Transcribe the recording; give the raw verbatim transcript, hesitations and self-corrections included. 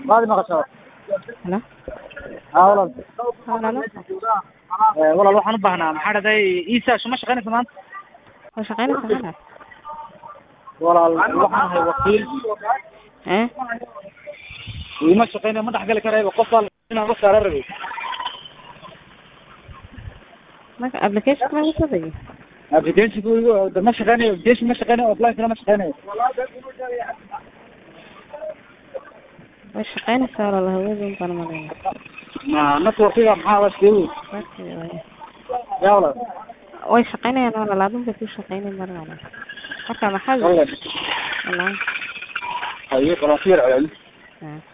maadi maqashaa Hello. haa walaal Hello. Ee, walaal waxaan u baahnaa maxaa dhahday Isa shuma shaqaynaysa maanta Waa shaqaynaysaa hadda? walaal waxaan ahay wakiil Eh? ima shaqaynayo ma dhexgali karayo qof baa inaan la saara rabay Marka application ma ku sameeyay? application-ku igu ma shaqaynayo application ma shaqaynayo offline ma shaqaynayo Waa shaqaynaysaa walaal haweeney baan maleynaa. ma network-ga maxaa waskeeyo yaa walaal Way shaqaynayaan walaal aduun bay ku shaqaynayaan marna. Marka maxaa walaal walaal ayo kala fiir cali ah